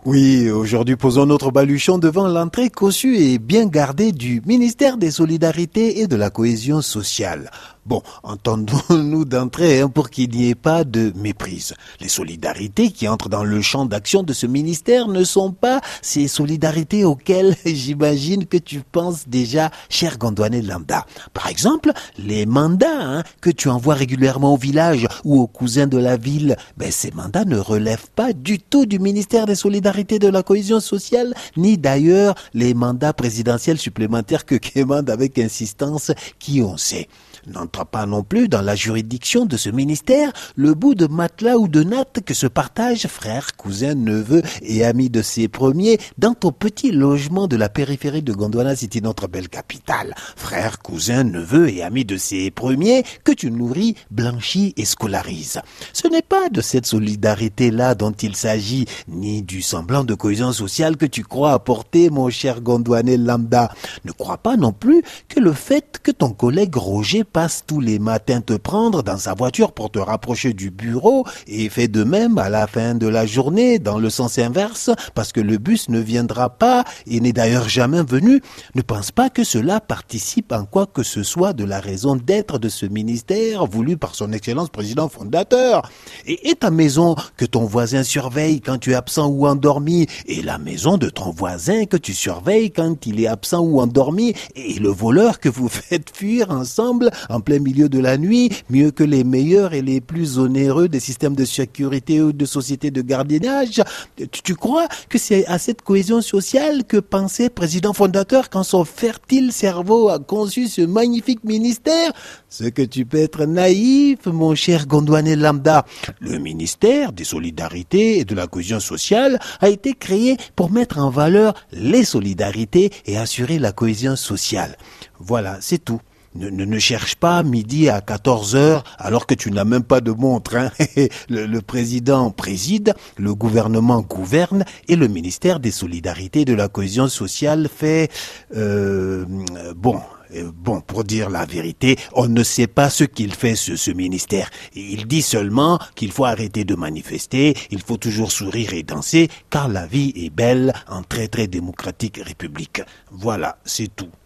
Oui, aujourd'hui posons notre baluchon devant l'entrée cossue et bien gardée du ministère des Solidarités et de la Cohésion sociale. Bon, entendons-nous d'entrée pour qu'il n'y ait pas de méprise. Les solidarités qui entrent dans le champ d'action de ce ministère ne sont pas ces solidarités auxquelles j'imagine que tu penses déjà, cher Gondouane Lambda. Par exemple, les mandats que tu envoies régulièrement au village ou aux cousins de la ville, ces mandats ne relèvent pas du tout du ministère des Solidarités de la Cohésion sociale, ni d'ailleurs les mandats présidentiels supplémentaires que quémande avec insistance qui on sait. N'entre pas non plus dans la juridiction de ce ministère le bout de matelas ou de natte que se partagent frères, cousins, neveux et amis de ces premiers dans ton petit logement de la périphérie de Gondwana City, notre belle capitale. Frères, cousins, neveux et amis de ces premiers que tu nourris, blanchis et scolarises. Ce n'est pas de cette solidarité-là dont il s'agit, ni du semblant de cohésion sociale que tu crois apporter, mon cher Gondouane Lambda. Ne crois pas non plus que le fait que ton collègue Roger passe tous les matins te prendre dans sa voiture pour te rapprocher du bureau et fait de même à la fin de la journée dans le sens inverse parce que le bus ne viendra pas et n'est d'ailleurs jamais venu, ne pense pas que cela participe en quoi que ce soit de la raison d'être de ce ministère voulu par son excellence président fondateur. Et ta maison que ton voisin surveille quand tu es absent ou endormi et la maison de ton voisin que tu surveilles quand il est absent ou endormi et le voleur que vous faites fuir ensemble en plein milieu de la nuit, mieux que les meilleurs et les plus onéreux des systèmes de sécurité ou de sociétés de gardiennage. Tu crois que c'est à cette cohésion sociale que pensait président fondateur quand son fertile cerveau a conçu ce magnifique ministère? Ce que tu peux être naïf, mon cher Gondouane Lambda. Le ministère des Solidarités et de la Cohésion sociale a été créé pour mettre en valeur les solidarités et assurer la cohésion sociale. Voilà, c'est tout. Ne cherche pas midi à 14 heures alors que tu n'as même pas de montre. Le président préside, le gouvernement gouverne et le ministère des Solidarités et de la Cohésion sociale fait... Bon, pour dire la vérité, on ne sait pas ce qu'il fait ce ministère. Il dit seulement qu'il faut arrêter de manifester, il faut toujours sourire et danser, car la vie est belle en très très démocratique république. Voilà, c'est tout.